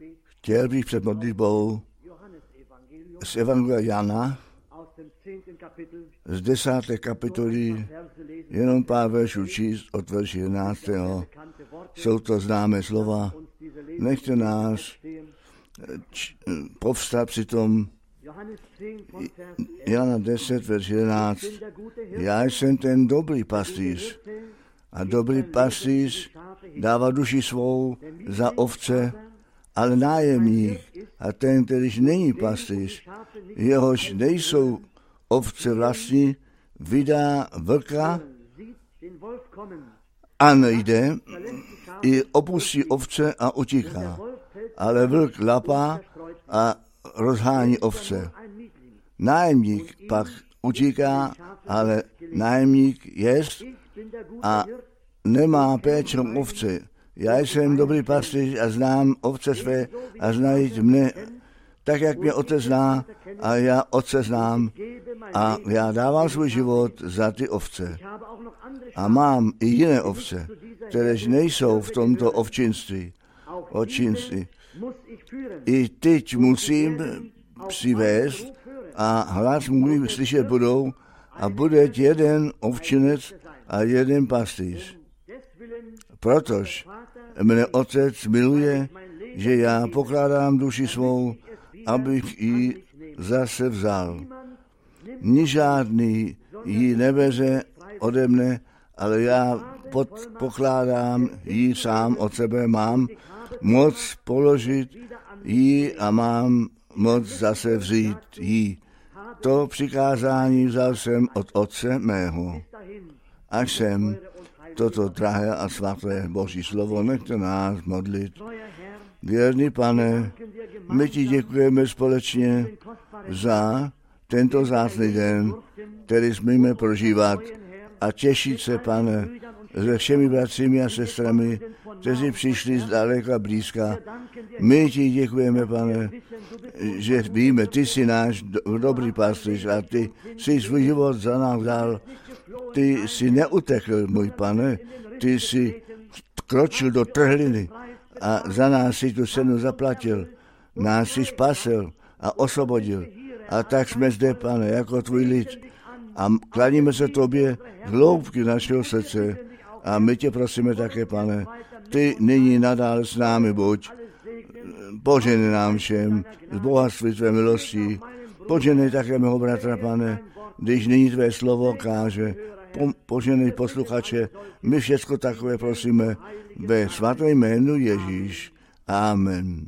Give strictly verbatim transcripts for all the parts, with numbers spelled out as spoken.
chtěl bych před modlitbou z Evangelia Jana z desáté kapitoly jenom pár veršů číst od verše jedenáctého. Jsou to známé slova. Nechte nás č- povstat při tom. Jana deset, verš jedenáct. Já jsem ten dobrý pastýř a dobrý pastýř dává duši svou za ovce, ale nájemník a ten, kterýž není pastýř, jehož nejsou ovce vlastní, vydá vlka a nejde, i opustí ovce a utíká. Ale vlk lapá a rozhání ovce. Nájemník pak utíká, ale nájemník jest a nemá péče o ovce. Já jsem dobrý pastýř a znám ovce své a znají mne, tak jak mě otec zná a já otce znám a já dávám svůj život za ty ovce. A mám i jiné ovce, kteréž nejsou v tomto ovčinství. Ovčinství. I teď musím přivést a hlas můj slyšet budou a bude jeden ovčinec a jeden pastýř. Protože mne otec miluje, že já pokládám duši svou, abych ji zase vzal. Ni žádný ji nebeze ode mne, ale já pod, pokládám ji sám od sebe, mám moc položit ji a mám moc zase vzít ji. To přikázání vzal jsem od otce mého. Až jsem toto drahé a svaté Boží slovo, nechte nás modlit. Věrný Pane, my ti děkujeme společně za tento vzácný den, který smíme prožívat a těšit se, Pane, se všemi bratřími a sestrami, kteří přišli z daleka blízka. My ti děkujeme, Pane, že víme, ty jsi náš do, dobrý pastýř a ty jsi svůj život za nás dal. Ty jsi neutekl, můj Pane, ty jsi kročil do trhliny a za nás si tu cenu zaplatil. Nás si spasil a osvobodil. A tak jsme zde, Pane, jako tvůj lid. A klaníme se tobě z hloubky našeho srdce. A my tě prosíme také, Pane, ty nyní nadále s námi buď. Poženej nám všem z bohatství tvé milosti. Poženej také mého bratra, Pane, když nyní tvé slovo káže. Poženej posluchače. My všecko takové prosíme ve svatém jménu Ježíš. Amen.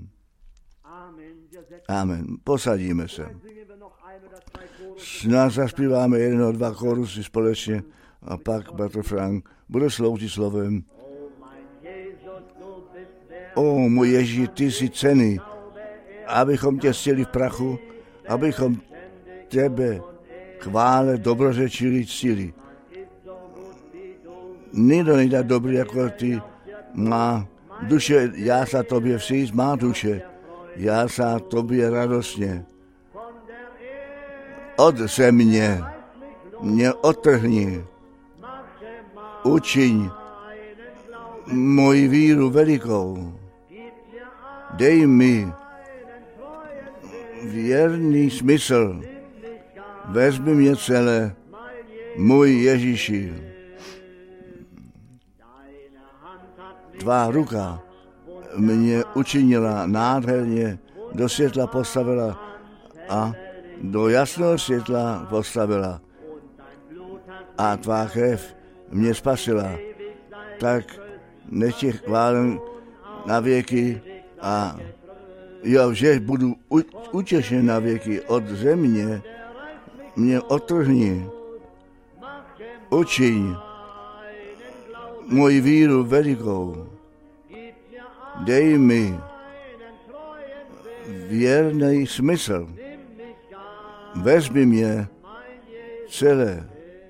Amen. Posadíme se. Snad zaspíváme jeden o dva chorusy společně a pak bratr Frank bude sloužit slovem. O můj Ježíši, ty jsi cenný, abychom tě ctili v prachu, abychom tebe chvále dobrořečili, ctili. Nikdo nejde dobrý jako ty, má duše, já sa tobě vsíc, má duše, já sa tobě radostně. Od země mě odtrhni, učiň moji víru velikou, dej mi věrný smysl, vezmi mě celé, můj Ježíši. Tvá ruka mě učinila nádherně, do světla postavila a do jasného světla postavila. A tvá krev mě spasila. Tak nech tě chválím na věky a jo, že budu u, utěšen na věky od země, mě odtrhni, učiň moji víru velikou, dej mi věrný smysl, vezmi mě celé.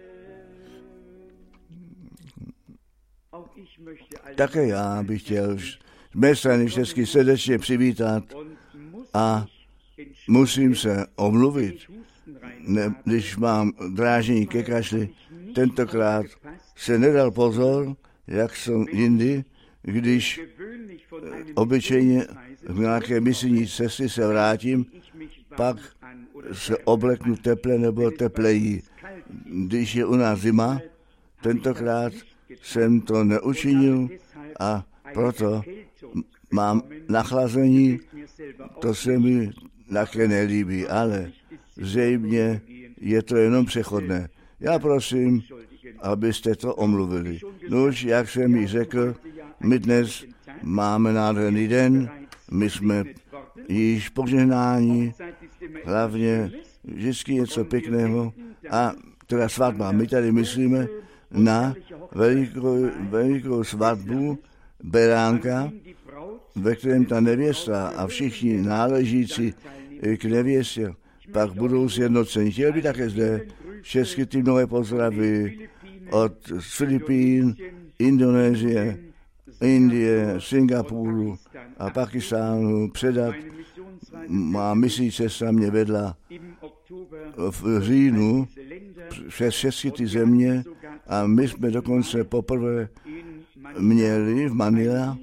Také já bych chtěl z mé strany všechny srdečně přivítat a musím se omluvit, ne, když mám drážení ke kašli. Tentokrát se nedal pozor, jak jsem jindy, když obyčejně v nějaké misijní cesty se vrátím, pak se obleknu teple nebo tepleji. Když je u nás zima, tentokrát jsem to neučinil a proto mám nachlazení, to se mi také nelíbí, ale zřejmě je to jenom přechodné. Já prosím, abyste to omluvili. Nuž, jak jsem ji řekl, my dnes máme nádherný den, my jsme již požehnáni, hlavně vždycky něco pěkného a teda svatba. My tady myslíme na velikou, velikou svatbu beránka, ve kterém ta nevěsta a všichni náležící k nevěstě pak budou sjednoceni. Chtěl by také zde všechny ty nové pozdravy od Filipín, Indonésie, Indie, Singapuru a Pakistánu předat. Má misí cesta mě vedla v říjnu přes všechny ty země a my jsme dokonce poprvé měli v Manila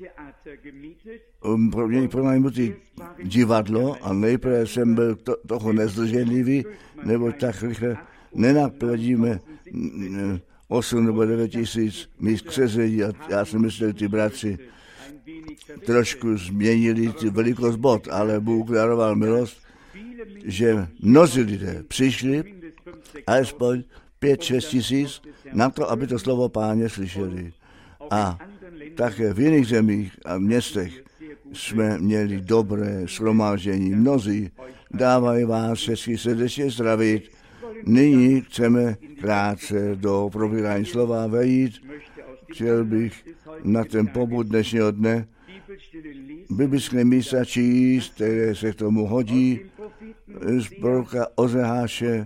měli pronajmutý divadlo a nejprve jsem byl to, toho nezdrženlivý, nebo tak rychle nenapladíme osm nebo devět tisíc míst k sezení a já jsem myslel, ty bratři trošku změnili ty velikost bod, ale Bůh daroval milost, že mnozí lidé přišli, alespoň pět, šest tisíc, na to, aby to slovo Páně slyšeli. A také v jiných zemích a městech jsme měli dobré shromáždění. Mnozí dávají vás všechny srdečně zdravit. Nyní chceme krátce do probírání slova vejít. Chtěl bych na ten pobud dnešního dne biblické místa číst, které se k tomu hodí, z proroka Ozeáše,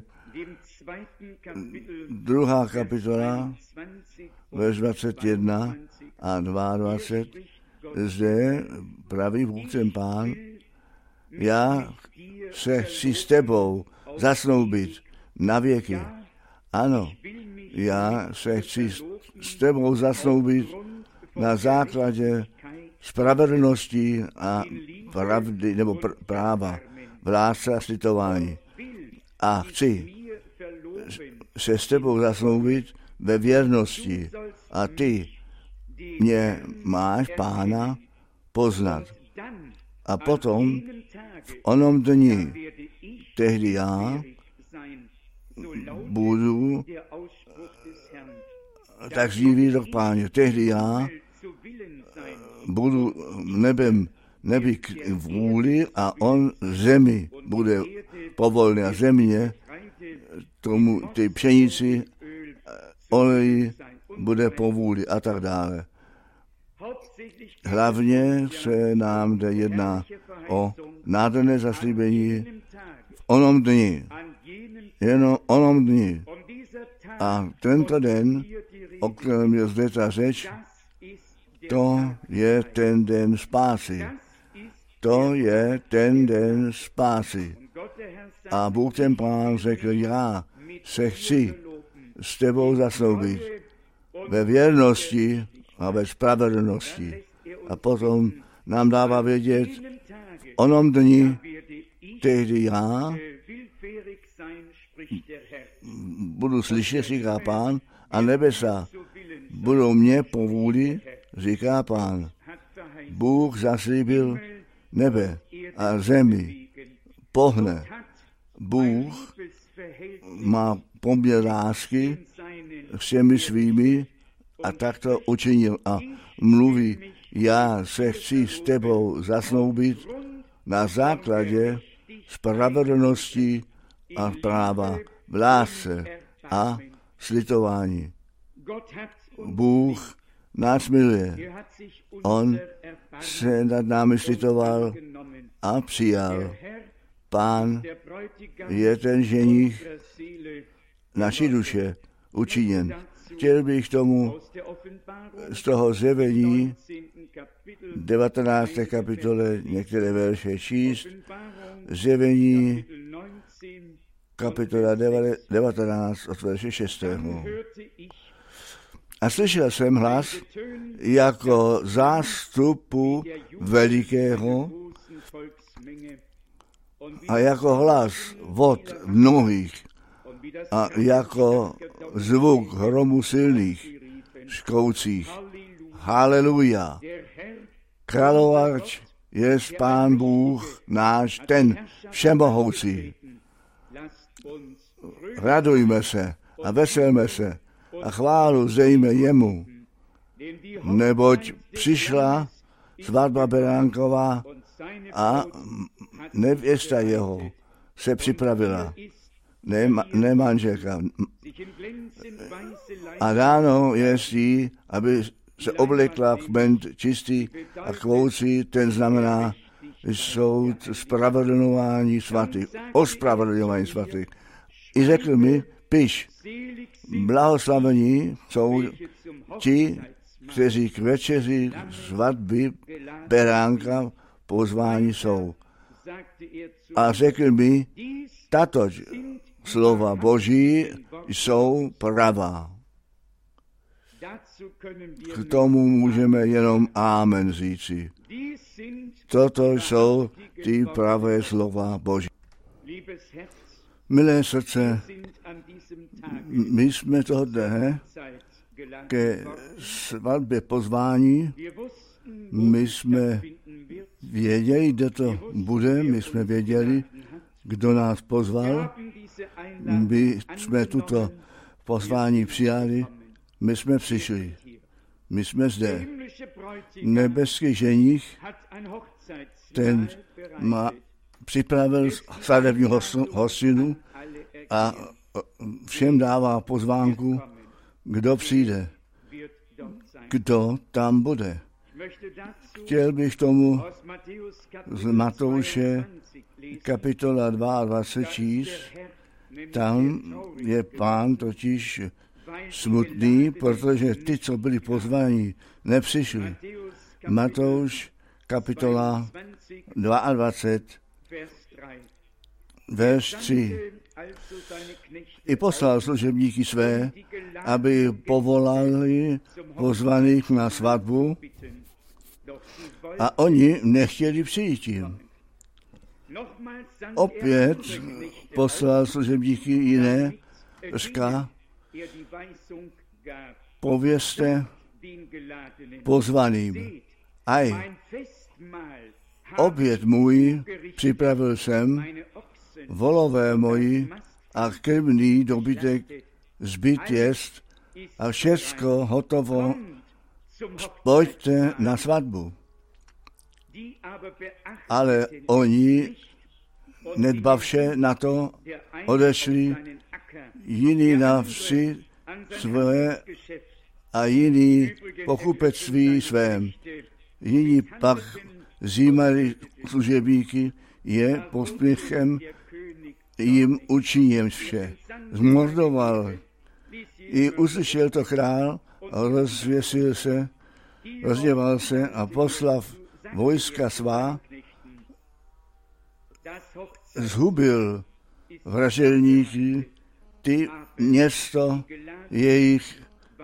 druhá kapitola, verš dvacet jedna a dvacet dva. Zde praví Bůh ten Pán, já se chci s tebou zasnoubit na věky. Ano, já se chci s tebou zasnoubit na základě spravedlnosti a pravdy nebo pr- práva v lásce a slitování. A chci se s tebou zasnoubit ve věrnosti a ty mě máš, Pána, poznat. A potom v onom dni, tehdy já budu, tak zní výrok Páně, tehdy já budu nebem, nebi k vůli a on zemi bude povolný a země tomu, ty pšenici, oleji bude povůli a tak dále. Hlavně se nám jde jedná o nádherné zaslíbení v onom dni, jenom onom dni. A tento den, o kterém je zde ta řeč, to je ten den spásy. To je ten den spásy. A Bůh ten Pán řekl, já se chci s tebou zasnoubit ve věrnosti a ve spravedlnosti. A potom nám dává vědět, v onom dni, tehdy já budu slyšet, říká Pán, a nebesa budou mě po vůli, říká Pán. Bůh zaslíbil nebe a zemi, pohne. Bůh má poměr lásky všemi svými a tak to učinil a mluví, já se chci s tebou zasnoubit na základě spravedlnosti a práva v lásce a slitování. Bůh nás miluje. On se nad námi slitoval a přijal. Pán je ten ženich naší duše učiněn. Chtěl bych tomu z toho zjevení devatenácté kapitole některé verše číst. Zjevení kapitola devatenáct od verše šestého. A slyšel jsem hlas jako zástupu velikého a jako hlas vod mnohých a jako zvuk hromu silných, škoucích. Haleluja. Královač je Pán Bůh náš, ten všemohoucí. Radujme se a veselme se a chválu zdejme jemu, neboť přišla svatba Beránková a nevěsta jeho se připravila, ne, ne manželka. A ráno je jí, aby se oblekla kmen čistý a kvoucí, ten znamená soud spravedlňování svatých, ospravedlňování svatých. I řekl mi, piš, blahoslavení jsou ti, kteří k večeři svatby Beránka pozváni jsou. A řekl mi, tato slova Boží jsou pravá. K tomu můžeme jenom amen říci. Toto jsou ty pravé slova Boží. Milé srdce, my jsme toho dne ke svatbě pozvání, my jsme věděli, kde to bude, my jsme věděli, kdo nás pozval, my jsme tuto pozvání přijali, my jsme přišli, my jsme zde. Nebeský ženich, ten má připravil svatební hostinu a všem dává pozvánku, kdo přijde, kdo tam bude. Chtěl bych tomu z Matouše kapitola dvacet dva číst, tam je Pán totiž smutný, protože ty, co byli pozváni, nepřišli. Matouš kapitola dvacet dva, verš tři. I poslal služebníky své, aby povolali pozvaných na svatbu, a oni nechtěli přijít jim. Opět poslal služebníky jiné, říká, povězte pozvaným. Aj, oběd můj připravil jsem, volové moji a krmný dobytek zbyt jest a všecko hotovo, pojďte na svatbu. Ale oni, nedbavše na to, odešli, jiný na vsi své a jiný pokupectví svém. Jiní pak zjímali služebníky, je pospěchem jim učiněm vše. Zmordoval. I uslyšel to král, rozvěsil se, rozděval se a poslav vojska svá, zhubil vraželníky, ty město jejich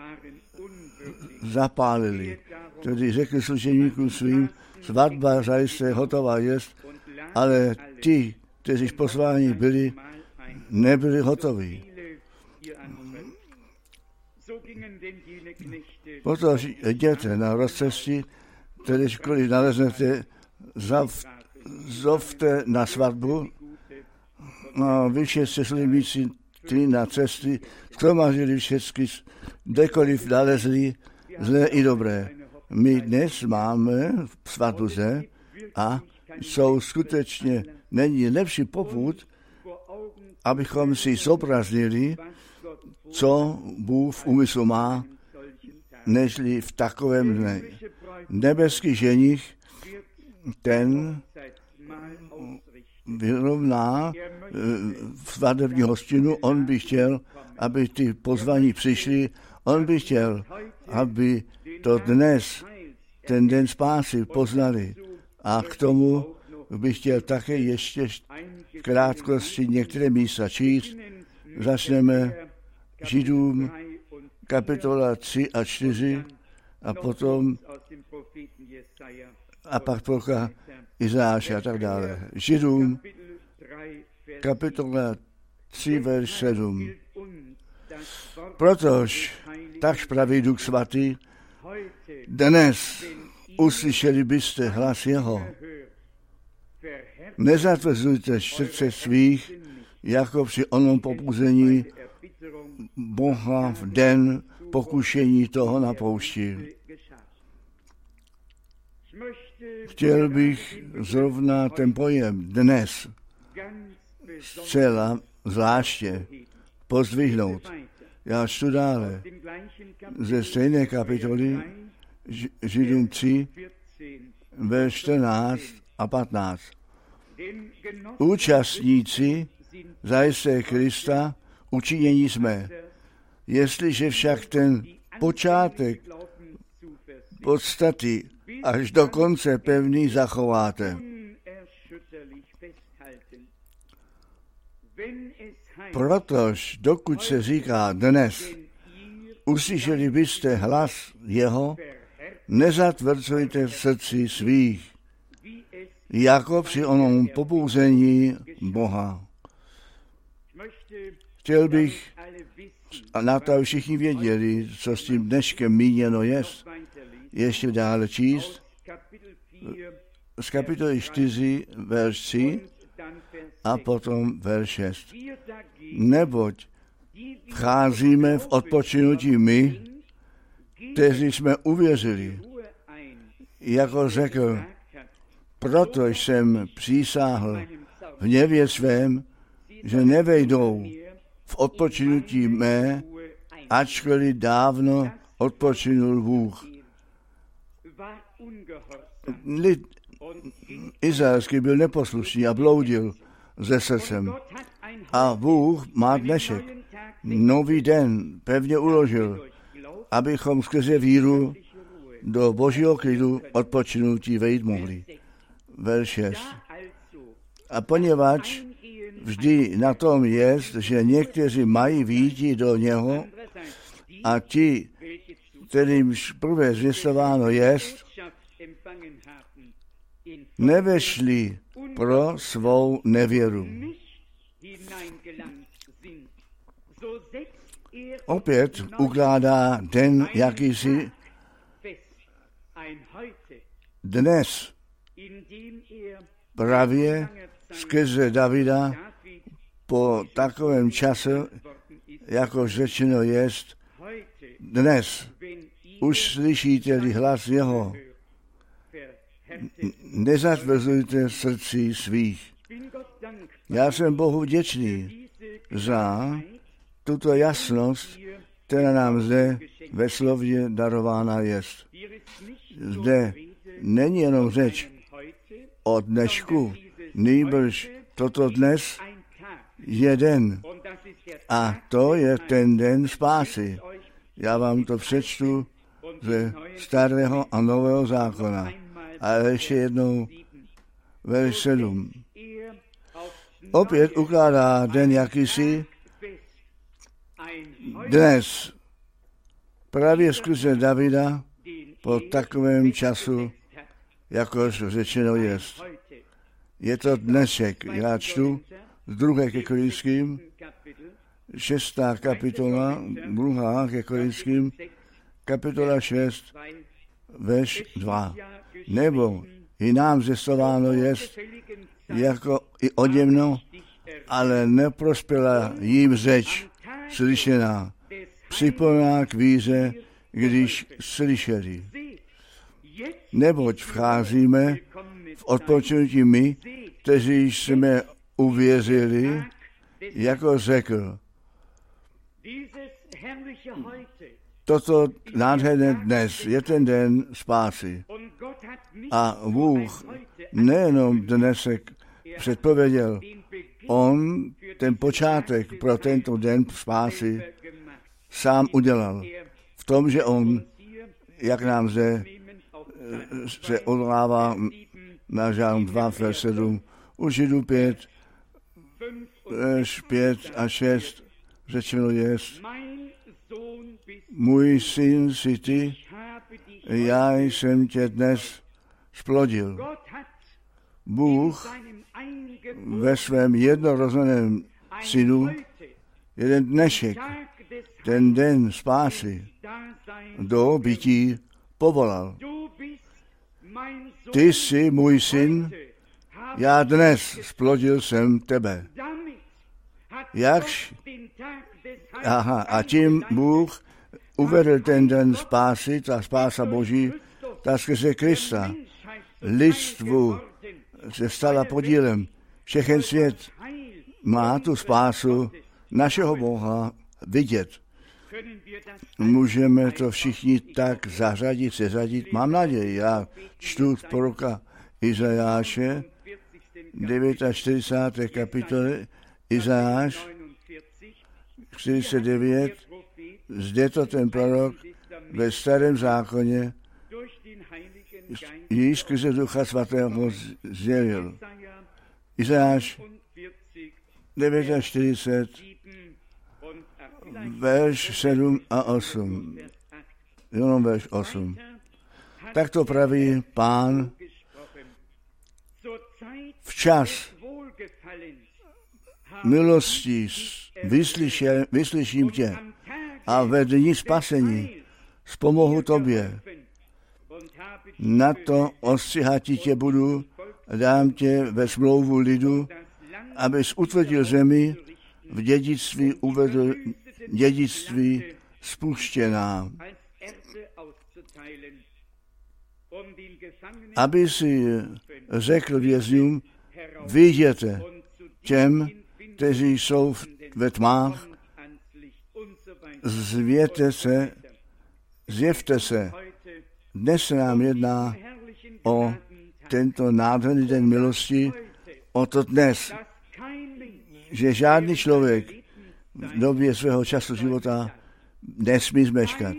zapálili. Tedy řekl služebníkům svým, svatba zajisté hotová jest, ale ti, kteří pozváni byli, nebyli hotoví. Potom jděte na rozcestí, tedy školy naleznete, zav, zovte na svatbu, no, vy všichni služebníci ty na cesty, shromaždili všechny, kdekoliv nalezli, zlé i dobré. My dnes máme svatbu zde a jsou skutečně, není lepší popud, abychom si zobraznili, co Bůh v úmyslu má, nežli v takovém dne. Nebeský ženich, ten vyrovná svatební hostinu, on by chtěl, aby ty pozvaní přišli, on by chtěl, aby to dnes, ten den spásy poznali. A k tomu bych chtěl také ještě v krátkosti některé místa číst. Začneme Židům kapitola tři a čtyři a potom a pak trocha Izáše a tak dále. Židům, kapitola tři, verš sedm. Protož, takž praví Duch Svatý, dnes uslyšeli byste hlas jeho. Nezatvrzujte srdce svých, jako při onom popuzení Boha v den pokušení toho na poušti. Chtěl bych zrovna ten pojem dnes zcela zvláště pozdvihnout. Já čtu dále ze stejné kapitoly Židům tři, verš čtrnáct a patnáct. Účastníci zajisté Krista učinění jsme. Jestliže však ten počátek podstaty až do konce pevný zachováte. Protož dokud se říká dnes, uslyšeli byste hlas jeho, nezatvrdzujte v srdci svých, jako při onom popouzení Boha. Chtěl bych, a na to všichni věděli, co s tím dneškem míněno je, ještě dále číst, z kapitoly čtyři, verš tři a potom verš šest. Neboť vcházíme v odpočinutí my, kteří jsme uvěřili, jako řekl, proto jsem přísáhl v hněvě svém, že nevejdou v odpočinutí mé, ačkoliv dávno odpočinul Bůh. Lid izraelský byl neposlušný a bloudil ze srdcem. A Bůh má dnešek, nový den pevně uložil, abychom skrze víru do božího klidu odpočinutí vejít mohli. Verš šest. A poněvadž vždy na tom je, že někteří mají výjít do něho a ti, kterýmž prvé zvěstováno jest, nevešli pro svou nevěru. Opět ukládá den jakýsi dnes právě skrze Davida po takovém čase, jako řečeno jest, dnes už slyšíte-li hlas jeho, nezatvrzujte srdcí svých. Já jsem Bohu vděčný za tuto jasnost, která nám zde ve slově darována jest. Zde není jenom řeč o dnešku, nýbrž toto dnes je den. A to je ten den spásy. Já vám to přečtu ze starého a nového zákona. Ale ještě jednou verš sedm. Opět ukládá den jakýsi dnes právě skrze Davida po takovém času, jakož řečeno jest. Je to dnešek. Já čtu z druhé ke Korinským, šestá kapitola, druhá ke Korinským, kapitola šest, verš dva. Nebo i nám zjistováno jest, jako i oděmno, ale neprospěla jim řeč slyšená, připomíná k víře, když slyšeli. Neboť vcházíme v odpočinutí my, kteří jsme uvěřili, jako řekl. Toto nádherné dnes je ten den spásy. A Bůh nejenom dnesek předpověděl, on ten počátek pro tento den spásy sám udělal. V tom, že on, jak nám zde se odvolává na Žálm dva, verš sedm, u Židů pět, verš pět a šest, řečeno jest, můj syn jsi ty, já jsem tě dnes splodil. Bůh ve svém jednorozeném synu jeden dnešek, ten den spásy, do bytí povolal. Ty jsi můj syn, já dnes splodil jsem tebe. Jakž? Aha, a tím Bůh uvedl ten den spásy, ta spása Boží, ta skrze Krista. Lidstvu se stala podílem. Všechen svět má tu spásu našeho Boha vidět. Můžeme to všichni tak zařadit, seřadit. Mám naději, já čtu z proroka Izajáše, čtyřicáté devátá kapitoly, Izajáš čtyřicet devět, zde to ten prorok ve starém zákoně již skrze Ducha Svatého sdělil. Izajáš čtyřicet devět, verš sedm a osm. Jenom verš osm. Tak to praví Pán: včas milostí vyslyšel, vyslyším tě a ve dni spasení zpomohu tobě. Na to ostříhati tě budu, dám tě ve smlouvu lidu, abys utvrdil zemi, v dědictví uvedl dědictví spuštěná. Aby si řekl vězňům, vyjděte těm, kteří jsou ve tmách, zvěte se, zjevte se. Dnes se nám jedná o tento nádherný den milosti, o to dnes, že žádný člověk v době svého času života nesmí zmeškat.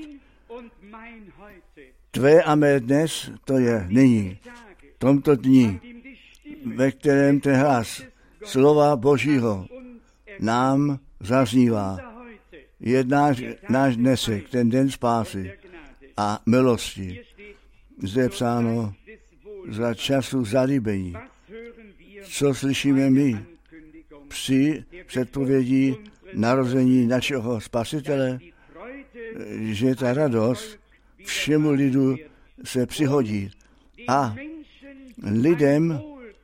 Tvé a mé dnes, to je nyní, v tomto dni, ve kterém ten hlas slova Božího nám zaznívá. Je náš, náš dnesek, ten den spásy a milosti. Zde je psáno za času zalíbení. Co slyšíme my při předpovědí narození našeho Spasitele, že ta radost všemu lidu se přihodí a lidem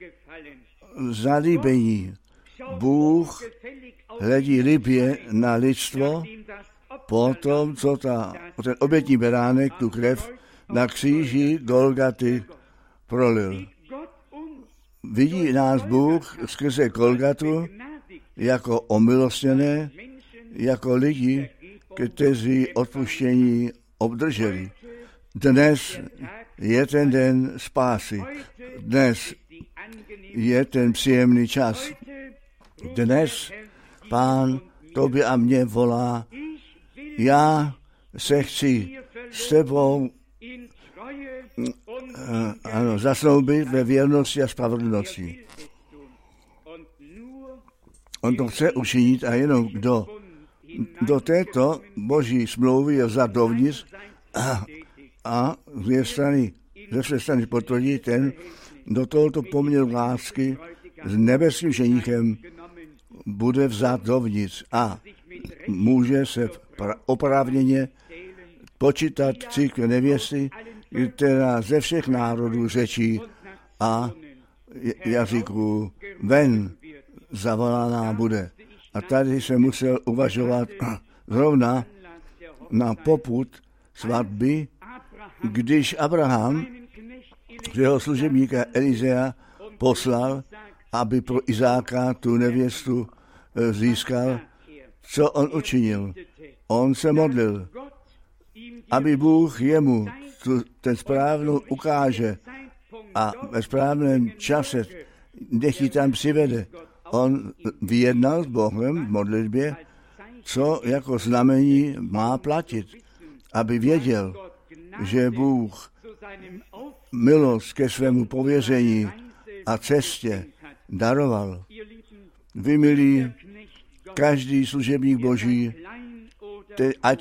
zalíbení. Bůh hledí libě na lidstvo po tom, co ta, ten obětní beránek, tu krev na kříži Golgaty prolil. Vidí nás Bůh skrze Golgatu jako omilostněné, jako lidi, kteří odpuštění obdrželi. Dnes je ten den spásy. Dnes je ten příjemný čas. Dnes Pán tobě a mě volá: já se chci s tebou ano, zasnoubit ve věrnosti a spravedlnosti. On to chce učinit a jenom kdo do této Boží smlouvy je vzat dovnitř a, a ze strany, ze své strany potvrdí, ten do tohoto poměru lásky s nebeským ženichem bude vzat dovnitř a může se oprávněně počítat církve nevěsty, která ze všech národů, řečí a jazyků ven zavolaná bude. A tady se musel uvažovat zrovna na popud svatby, když Abraham jeho služebníka Elizea poslal, aby pro Izáka tu nevěstu získal. Co on učinil? On se modlil, aby Bůh jemu tu, ten správnou ukáže a ve správném čase nech ji tam přivede. On vyjednal s Bohem v modlitbě, co jako znamení má platit, aby věděl, že Bůh milost ke svému pověření a cestě daroval. Vy, milí, každý služebník Boží, te, ať je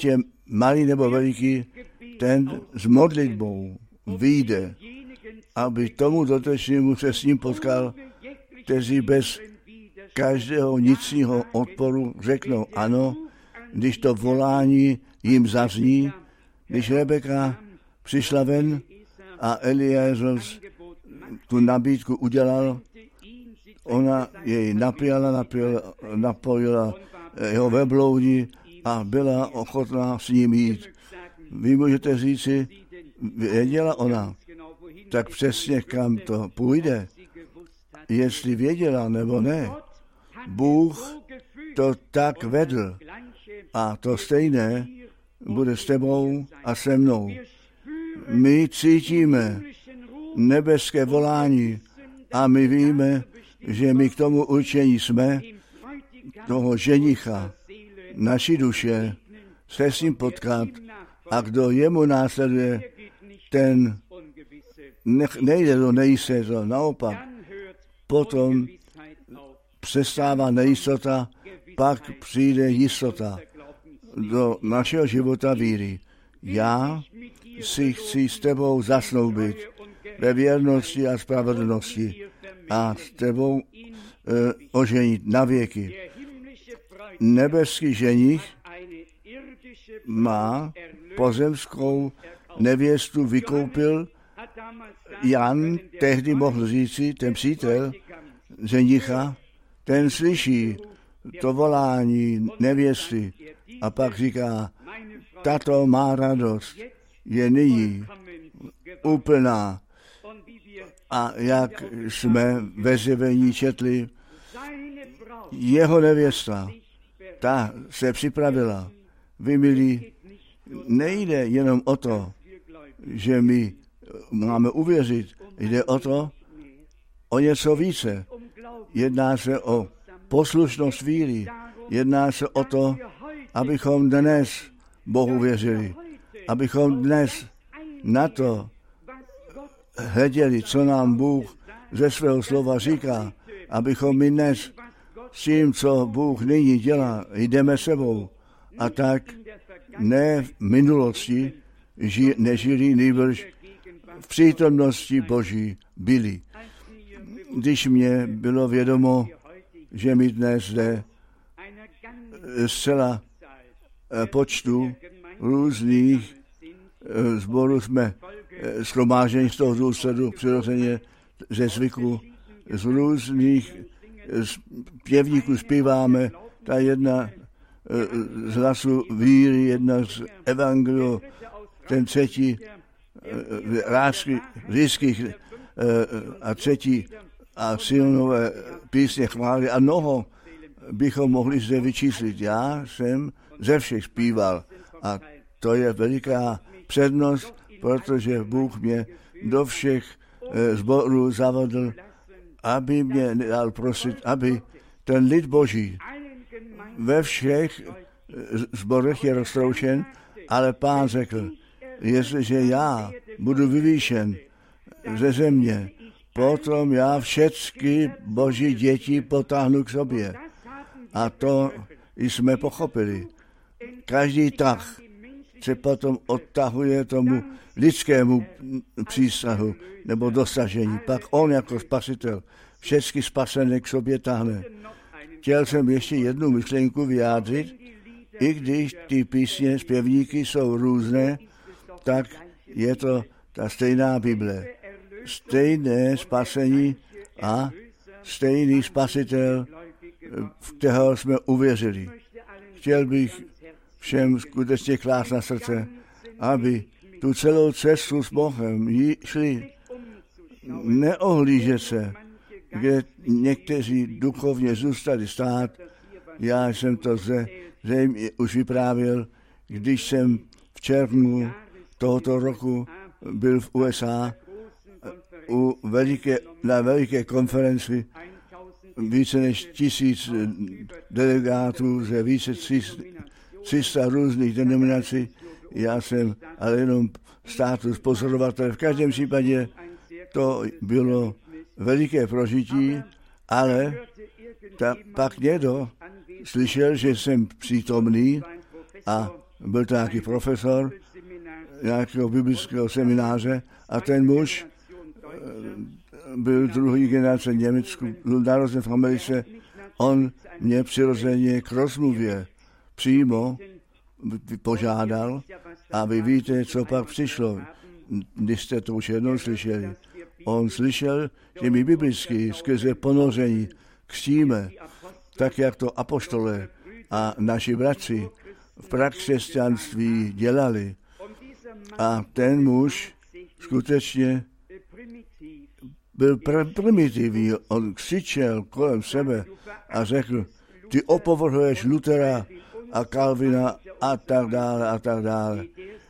malý nebo veliký, ten s modlitbou vyjde, aby tomu dotečnému se s ním potkal, kteří bez každého vnitřního odporu řeknou ano, když to volání jim zazní, když Rebeka přišla ven a Eliezos tu nabídku udělal, ona jej napěla, napěla, napojila jeho vebloudí a byla ochotná s ním jít. Vy můžete říci, věděla ona, tak přesně kam to půjde, jestli věděla nebo ne. Bůh to tak vedl a to stejné bude s tebou a se mnou. My cítíme nebeské volání a my víme, že my k tomu určení jsme, toho ženicha, naší duše, se s ním potkat a kdo jemu následuje, ten nejde do nejistoty, naopak. Potom přestává nejistota, pak přijde jistota do našeho života víry. Já si chci s tebou zasnoubit ve věrnosti a spravedlnosti a s tebou e, oženit na věky. Nebeský ženich má pozemskou nevěstu vykoupil. Jan tehdy mohl říci, ten přítel ženicha, ten slyší to volání nevěsty a pak říká, tato má radost je nyní úplná. A jak jsme ve zjevení četli, jeho nevěsta, ta se připravila. Vy, milí, nejde jenom o to, že my máme uvěřit, jde o to, o něco více. Jedná se o poslušnost víry, jedná se o to, abychom dnes Bohu věřili, abychom dnes na to hleděli, co nám Bůh ze svého slova říká, abychom my dnes s tím, co Bůh nyní dělá, jdeme sebou. A tak ne v minulosti ži, nežili, nýbrž v přítomnosti Boží byli. Když mě bylo vědomo, že my dnes zde zcela počtu různých sborů jsme shromáždění z toho důsledu přirozeně ze zvyku, z různých pěvníků zpíváme, ta jedna z hlasu víry, jedna z evangeliu, ten třetí lásky říšských a třetí a silnové písně chvály a mnoho bychom mohli zde vyčíslit. Já jsem ze všech zpíval a to je veliká přednost, protože Bůh mě do všech sborů zavedl, aby mě dal prosit, aby ten lid Boží ve všech sborech je roztroušen, ale Pán řekl, jestliže já budu vyvýšen ze země, potom já všechny Boží děti potáhnu k sobě. A to jsme pochopili. Každý tah se potom odtahuje tomu lidskému přísahu nebo dosažení. Pak on jako spasitel všechny spasené k sobě táhne. Chtěl jsem ještě jednu myšlenku vyjádřit, i když ty písně, zpěvníky jsou různé, tak je to ta stejná Bible. Stejné spasení a stejný spasitel, v kterého jsme uvěřili. Chtěl bych všem skutečně klást na srdce, aby tu celou cestu s Bohem šli, neohlížet se, kde někteří duchovně zůstali stát. Já jsem to zřejmě už vyprávěl, když jsem v červnu tohoto roku byl v U S A u veliké, na veliké konferenci více než tisíc delegátů ze více tři sta různých denominací. Já jsem ale jenom status pozorovatel. V každém případě to bylo veliké prožití, ale ta, pak někdo slyšel, že jsem přítomný a byl to nějaký profesor nějakého biblického semináře a ten muž byl druhý generace Německu, byl narozen v Americe. On mě přirozeně k rozmluvě přímo požádal a vy víte, co pak přišlo, když jste to už jednou slyšeli. On slyšel, že my biblicky skrze ponoření křtíme, tak jak to apoštole a naši bratři v prakřesťanství dělali. A ten muž skutečně byl pr- primitivní. On křičel kolem sebe a řekl, ty opovrhuješ Luthera a Calvina a tak dále a tak dále.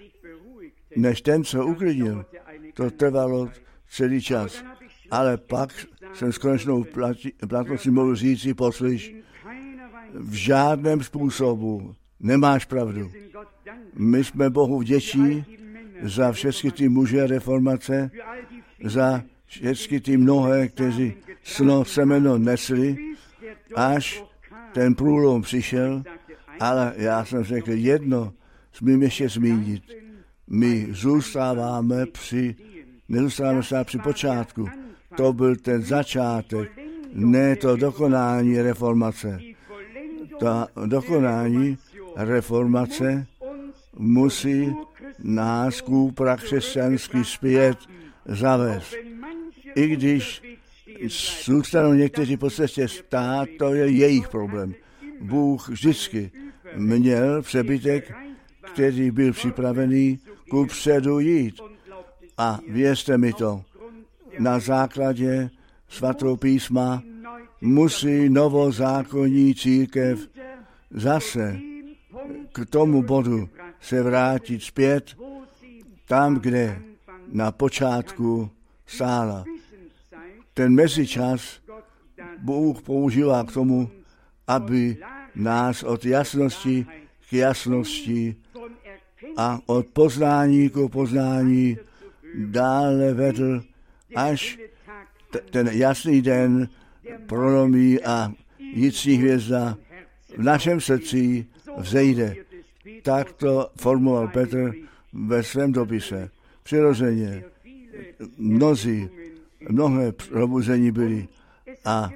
Než ten se uklidnil, to trvalo celý čas. Ale pak jsem s konečnou platností mohl říci, poslyš, v žádném způsobu nemáš pravdu. My jsme Bohu vděční za všechny ty muže reformace, za všechny ty mnohé, kteří sno semeno nesli, až ten průlom přišel, ale já jsem řekl jedno, smím ještě zmínit. My zůstáváme při, nezůstáváme se při počátku. To byl ten začátek, ne to dokonání reformace. Ta dokonání reformace musí nás ku prakřesťanský zpět zavést. I když zůstanou někteří po cestě stát, to je jejich problém. Bůh vždycky měl přebytek, který byl připravený ku předu jít. A věřte mi to, na základě svatého písma musí novozákonní církev zase k tomu bodu se vrátit zpět, tam, kde na počátku stála. Ten mezičas Bůh používá k tomu, aby nás od jasnosti k jasnosti a od poznání k poznání dále vedl, až t- ten jasný den prolomí a jící hvězda v našem srdci vzejde. Tak to formuloval Petr ve svém dopise. Přirozeně mnozí, mnohé probuzení byly a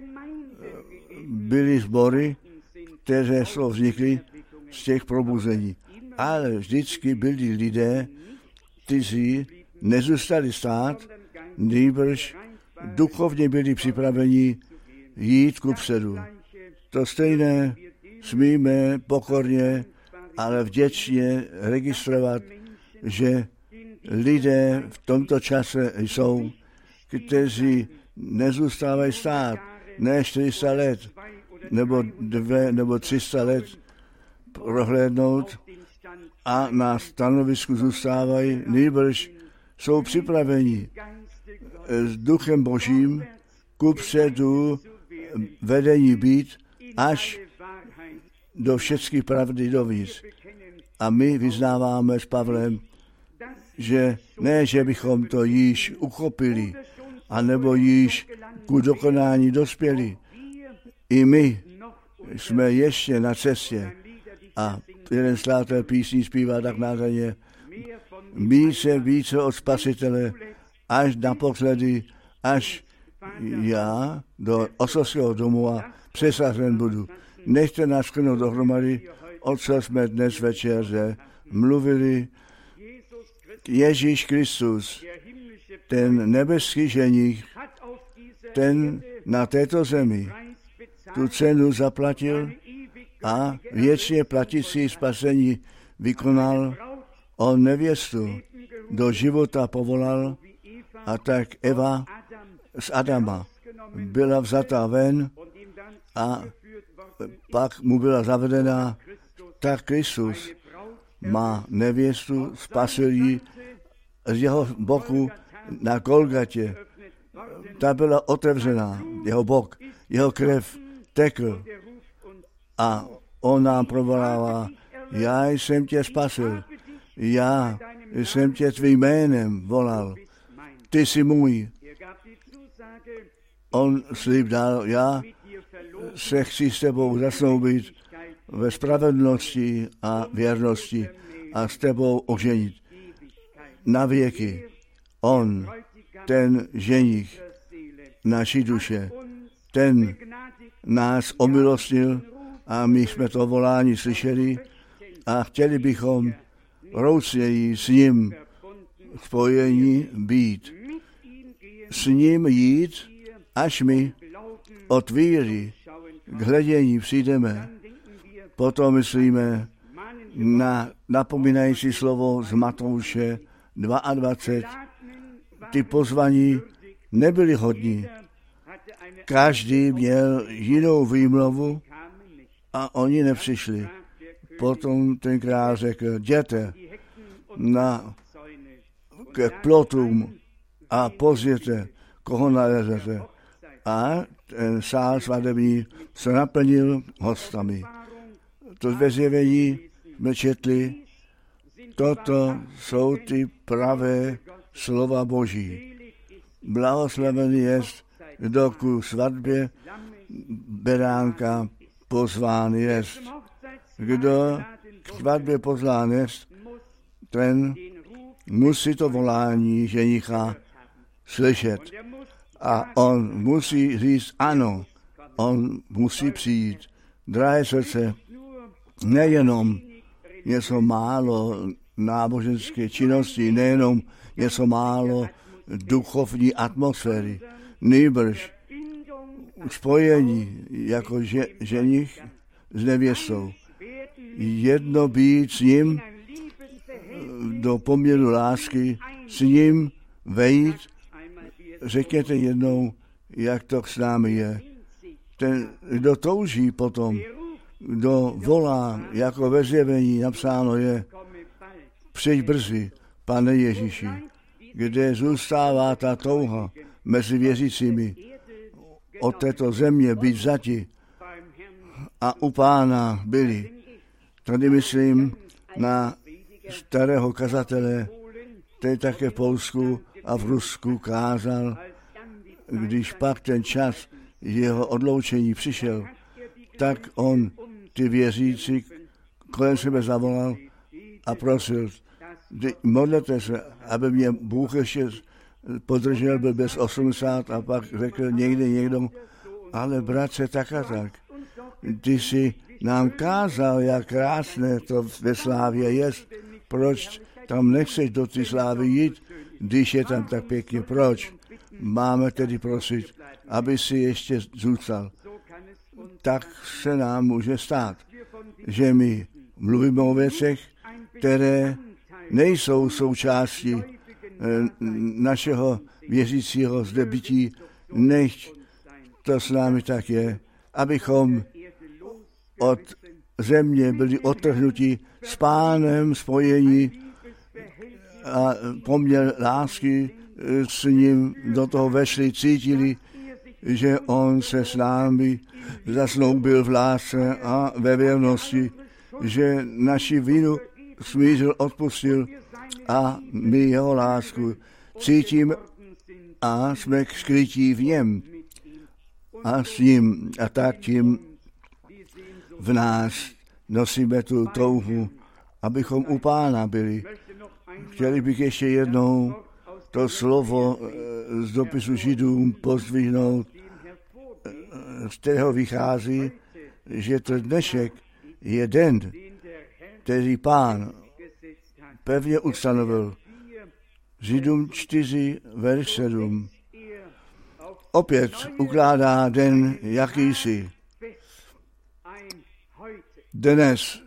byly sbory, které jsou vznikly z těch probuzení. Ale vždycky byli lidé, kteří nezůstali stát, nýbrž duchovně byli připraveni jít kupředu. To stejné smíme pokorně, ale vděčně registrovat, že lidé v tomto čase jsou, kteří nezůstávají stát, ne čtyři sta let, nebo dvě, nebo tři sta let prohlédnout a na stanovisku zůstávají, nýbrž jsou připraveni s duchem Božím kupředu vedení být až do všecky pravdy dovnitř. A my vyznáváme s Pavlem, že ne, že bychom to již uchopili, anebo již ku dokonání dospěli. I my jsme ještě na cestě. A jeden slátel písní zpívá tak nádherně, více, více od Spasitele, až naposledy, až já do otcovského domova přesazen budu. Nechte nás shrnout dohromady, o co jsme dnes večer mluvili. Ježíš Kristus, ten nebeský ženich, ten na této zemi tu cenu zaplatil a věčně platící spasení vykonal. On nevěstu do života povolal a tak Eva z Adama byla vzata ven a pak mu byla zavedena, tak Kristus má nevěstu, spasil ji z jeho boku na Golgatě. Ta byla otevřená, jeho bok, jeho krev tekl a on nám provolává, já jsem tě spasil, já jsem tě tvým jménem volal, ty jsi můj. On slib dal, já se chci s tebou zasnoubit ve spravedlnosti a věrnosti a s tebou oženit na věky. On, ten ženich naší duše, ten nás omilostnil a my jsme to volání slyšeli a chtěli bychom roucněji s ním spojení být. S ním jít, až my od víry k hledění přijdeme. Potom myslíme na napomínající slovo z Matouše dvacet dva. Ty pozvaní nebyli hodní. Každý měl jinou výmluvu a oni nepřišli. Potom ten král řekl, jděte na, k plotům a pozvěte, koho nalezete. A ten sál svatební se naplnil hostami. To ve zjevení jsme četli, toto jsou ty pravé slova Boží. Blahoslavený jest, kdo ku svatbě beránka pozván jest. Kdo k svatbě pozván jest, ten musí to volání ženicha slyšet. A on musí říct ano, on musí přijít. Drahé srdce, nejenom něco málo náboženské činnosti, nejenom něco málo duchovní atmosféry, nýbrž spojení jako že, ženich s nevěstou. Jedno být s ním do poměru lásky, s ním vejít, řekněte jednou, jak to s námi je. Ten, kdo touží potom, kdo volá, jako ve zjevení napsáno je, přijď brzy, Pane Ježíši, kde zůstává ta touha mezi věřícími od této země být vzati a u Pána byli. Tady myslím na starého kazatele, který také v Polsku a v Rusku kázal, když pak ten čas jeho odloučení přišel, tak on ty věřící kolem sebe zavolal a prosil, modlete se, aby mě Bůh ještě podržel, byl bez osmdesát a pak řekl někde někdo, ale bratře, tak a tak. Ty jsi nám kázal, jak krásné to ve slávě je, proč tam nechceš do té slávy jít, když je tam tak pěkně, proč? Máme tedy prosit, aby si ještě zůstal. Tak se nám může stát, že my mluvíme o věcech, které nejsou součástí našeho věřícího zde bytí, nechť to s námi tak je, abychom od země byli odtrhnuti s Pánem spojení a poměr lásky s ním do toho vešli, cítili, že on se s námi zasnoubil v lásce a ve věrnosti, že naši vinu smířil, odpustil a my jeho lásku cítíme a jsme skrytí v něm a s ním a tak tím v nás nosíme tu touhu, abychom u Pána byli. Chtěli bych ještě jednou to slovo z dopisu Židům pozdvihnout, z kterého vychází, že to dnešek je den, který Pán pevně ustanovil. Židům čtyři, verš sedm. Opět ukládá den jakýsi. Dnes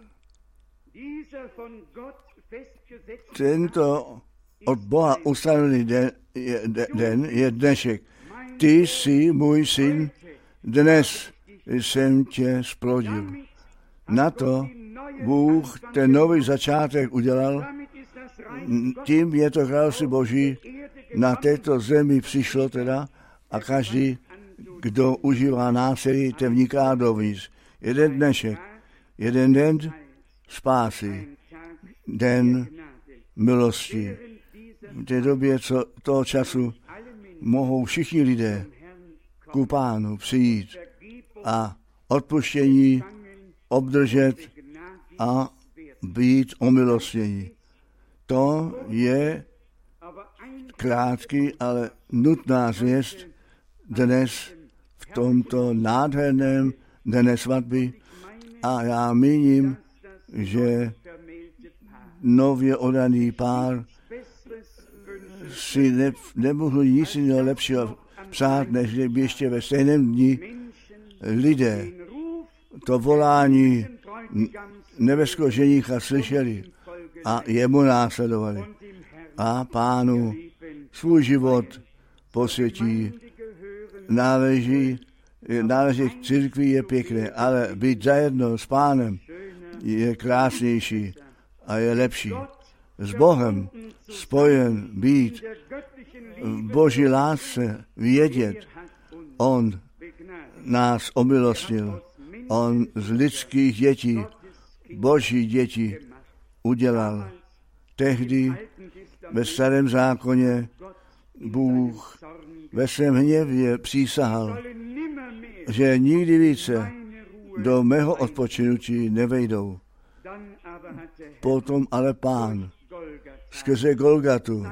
tento od Boha ustanovený den je, den je dnešek. Ty jsi můj syn, dnes jsem tě splodil. Na to Bůh ten nový začátek udělal, tím je to království Boží, na této zemi přišlo teda a každý, kdo užívá násilí, ten vniká dovnitř. Jeden dnešek, jeden den spásy, den milosti. V té době co, toho času mohou všichni lidé ku Pánu přijít a odpuštění obdržet a být omilostnění. To je krátký, ale nutná zvěst dnes v tomto nádherném dne svatby a já míním, že nově oddaný pár si ne, nemohl nic jiného lepšího psát, než by ještě ve stejném dni lidé to volání nebeského ženicha slyšeli a jemu následovali. A Pánu svůj život posvětí. Náleží, náleží k církvi je pěkné, ale být zajedno s Pánem je krásnější a je lepší. S Bohem spojen být, v Boží lásce vědět. On nás omilostnil. On z lidských dětí, Boží děti udělal. Tehdy ve starém zákoně Bůh ve svém hněvě přísahal, že nikdy více do mého odpočinutí nevejdou. Potom ale Pán skrze Golgatu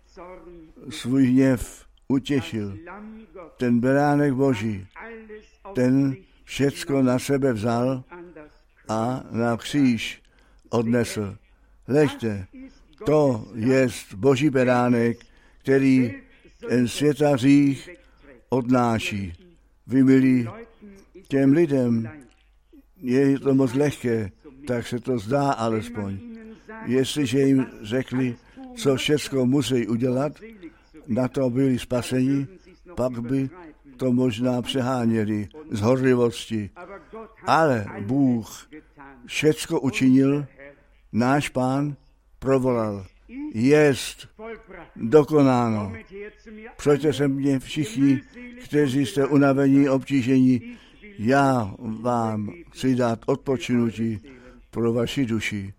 svůj hněv utěšil. Ten beránek Boží, ten všecko na sebe vzal a na kříž odnesl. Ležte, to je Boží beránek, který ten světa hřích odnáší. Vy milí, těm lidem je to moc lehké, tak se to zdá alespoň. Jestliže jim řekli, co všecko musí udělat, na to byli spaseni, pak by to možná přeháněli z horlivosti. Ale Bůh všecko učinil, náš Pán provolal. Jest dokonáno. Přijďte se mně všichni, kteří jste unavení, obtížení. Já vám chci dát odpočinutí pro vaši duši.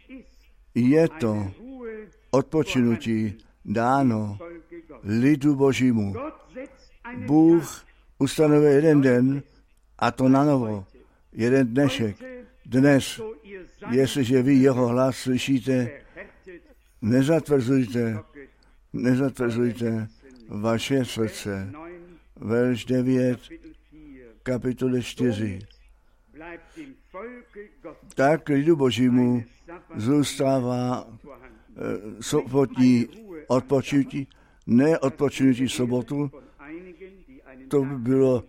Je to odpočinutí dáno lidu Božímu. Bůh ustanovil jeden den, a to na novo, jeden dnešek. Dnes, jestliže vy jeho hlas slyšíte, nezatvrzujte, nezatvrzujte vaše srdce. Verš devět, kapitole čtyři. Tak lidu Božímu zůstává e, sobotní odpočinutí, ne odpočinutí sobotu, to by bylo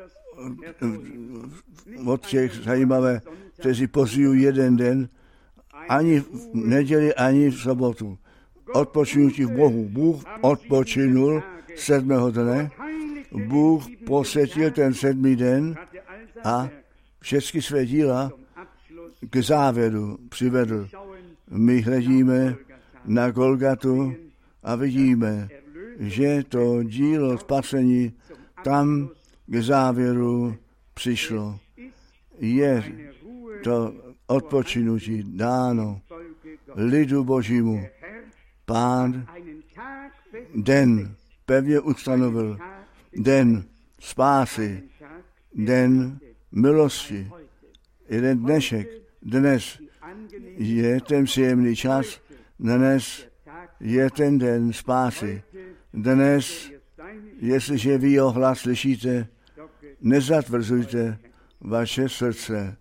od těch zajímavé, kteří pozují jeden den, ani v neděli, ani v sobotu. Odpočinutí v Bohu. Bůh odpočinul sedmého dne, Bůh posvětil ten sedmý den a všechny své díla k závěru přivedl. My hledíme na Golgatu a vidíme, že to dílo spasení tam k závěru přišlo. Je to odpočinutí dáno lidu Božímu. Pán den pevně ustanovil, den spásy, den milosti. Jeden dnešek, dnes je ten příjemný čas, dnes je ten den spásy. Dnes, jestliže vy jeho hlas slyšíte, nezatvrzujte vaše srdce.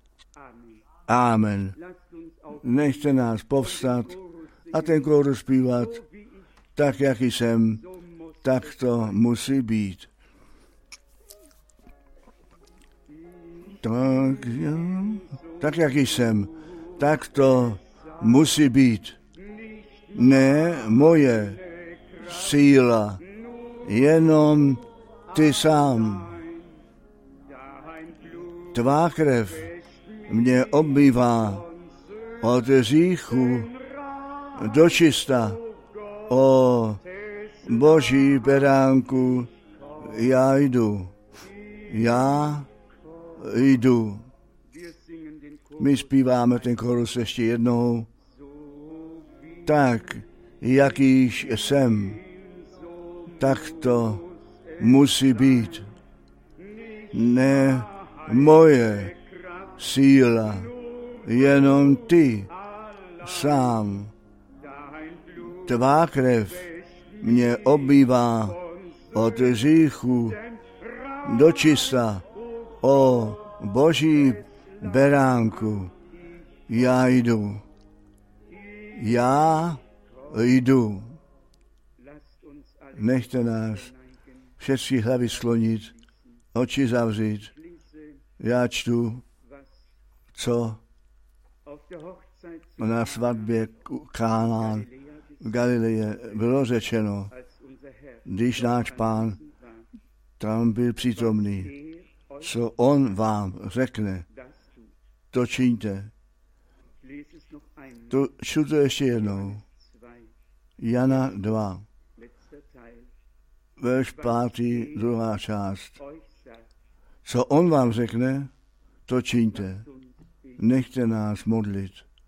Amen. Nechte nás povstat a ten kór zpívat, tak jak jsem, tak to musí být. Tak, ja, tak jak jsem, tak to musí být. Ne moje síla, jenom ty sám. Tvá krev mě obmývá od hříchu do čista. O Boží beránku, já jdu, já jdu. My zpíváme ten chorus ještě jednou. Tak, jakýž jsem, tak to musí být. Ne moje síla, jenom ty sám. Tvá krev mě obývá od hříchu do čista. O Boží beránku, já jdu. Já jdu. Nechte nás všechny hlavy sklonit, oči zavřít. Já čtu, co na svatbě Kánán v Galileji bylo řečeno, když náš Pán tam byl přítomný. Co on vám řekne, to čiňte. To čtu to ještě jednou. Jana dva. Verš pátý, druhá část. Co on vám řekne, to čiňte. Nechte nás modlit.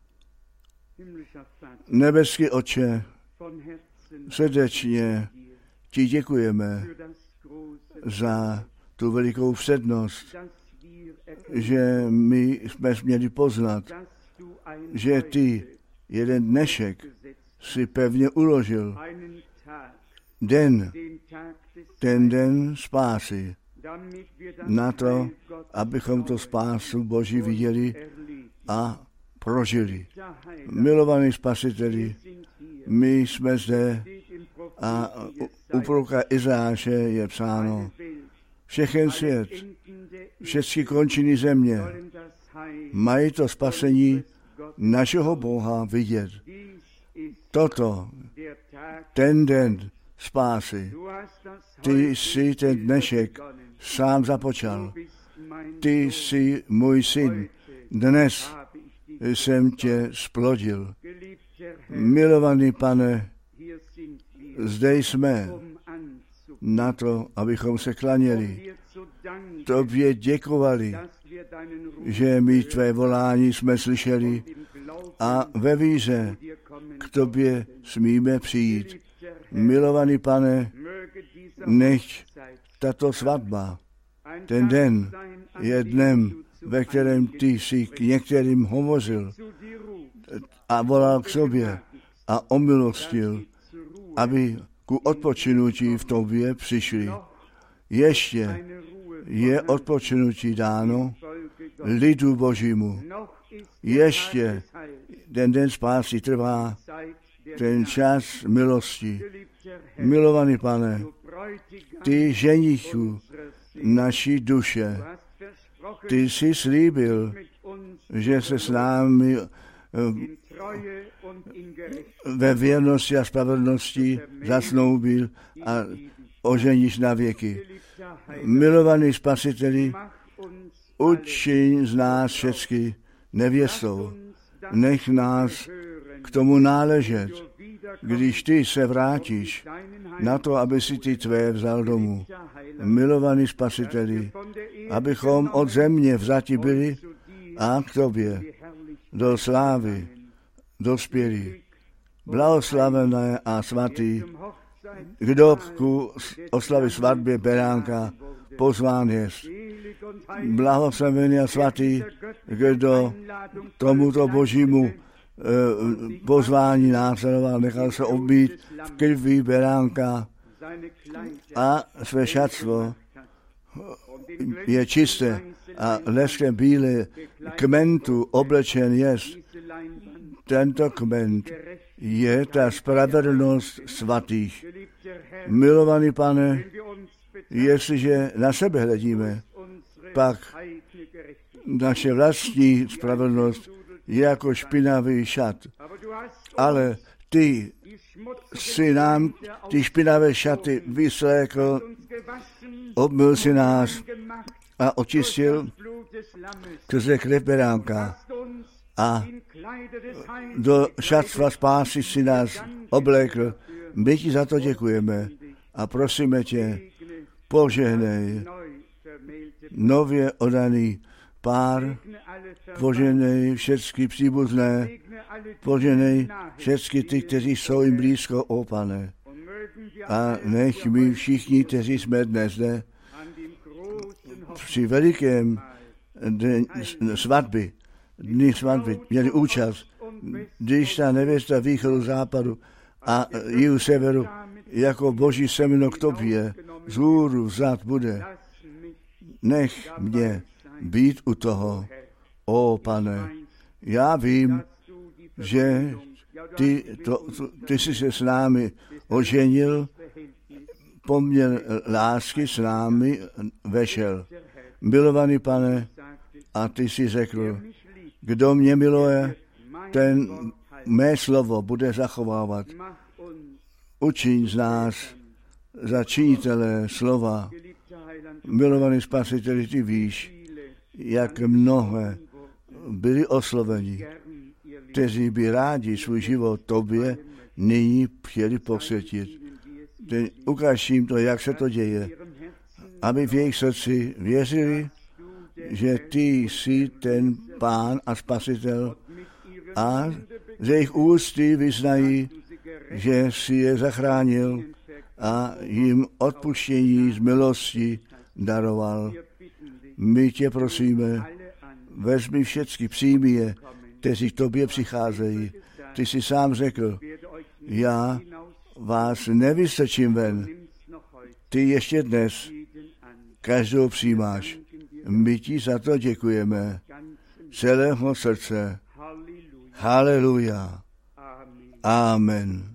Nebeský Otče, srdečně ti děkujeme za tu velikou přednost, že my jsme měli poznat, že ty jeden dnešek si pevně uložil. Den, ten den spásy, na to, abychom to spásu Boží viděli a prožili. Milovaní spasiteli, my jsme zde a u proroka Izajáše je psáno, všechen svět, všechny končiny země mají to spasení našeho Boha vidět. Toto, ten den spásy. Ty jsi ten dnešek sám započal. Ty jsi můj syn. Dnes jsem tě splodil. Milovaný Pane, zde jsme na to, abychom se klaněli. Tobě děkovali, že my tvé volání jsme slyšeli a ve víře k tobě smíme přijít. Milovaný Pane, nech tato svatba, ten den je dnem, ve kterém ty jsi k některým hovořil a volal k sobě a omilostil, aby ku odpočinutí v tobě přišli. Ještě je odpočinutí dáno lidu Božímu. Ještě ten den spásy trvá, ten čas milosti. Milovaný Pane, ty ženichu naší duše, ty jsi slíbil, že se s námi ve věrnosti a spravedlnosti zasnoubil a oženíš na věky. Milovaný Spasiteli, učiň z nás všechny nevěstou. Nech nás k tomu náležet, když ty se vrátíš na to, aby si ty tvé vzal domů. Milovaný Spasiteli, abychom od země vzati byli a k tobě do slávy dospěli. Blahoslavené a svatý, kdo ku oslavy svatbě beránka pozván jest. Blahoslavený a svatý, kdo tomuto Božímu pozvání následoval, nechal se obít v krvi beránka a své šatstvo je čisté a leskem bílé kmentu oblečen jest. Tento kment je ta spravedlnost svatých. Milovaný Pane, jestliže na sebe hledíme, pak naše vlastní spravedlnost je jako špinavý šat. Ale ty si nám ty špinavé šaty vyslékl, obmyl si nás a očistil skrze krev beránka. A do šatstva spásy si nás oblékl. My ti za to děkujeme a prosíme tě, požehnej nově oddaný pár, požehnej všechny příbuzné, požehnej všechny ty, kteří jsou jim blízko, ó Pane. A nech my všichni, kteří jsme dnes zde, při velikém den svatby, dny svatby, měli účast, když ta nevěsta východu, západu a jihu, severu, jako boží semeno k tobě, z hůru vzad bude. Nech mě být u toho, o Pane. Já vím, že ty, to, ty jsi se s námi oženil, poměr lásky s námi vešel. Milovaný Pane, a ty jsi řekl, kdo mě miluje, ten mé slovo bude zachovávat. Učiň z nás za činitele slova. Milovaný Spasiteli, ty víš, jak mnohé byli osloveni, kteří by rádi svůj život tobě nyní chtěli posvětit. Ten, ukáž jim to, jak se to děje, aby v jejich srdci věřili, že ty jsi ten Pán a Spasitel a z jejich ústy vyznají, že jsi je zachránil a jim odpuštění z milosti daroval. My tě prosíme, vezmi všechny, přijmi je, kteří k tobě přicházejí. Ty jsi sám řekl, já vás nevystrčím ven. Ty ještě dnes každou přijímáš. My ti za to děkujeme. Celého srdce. Haleluja. Amen.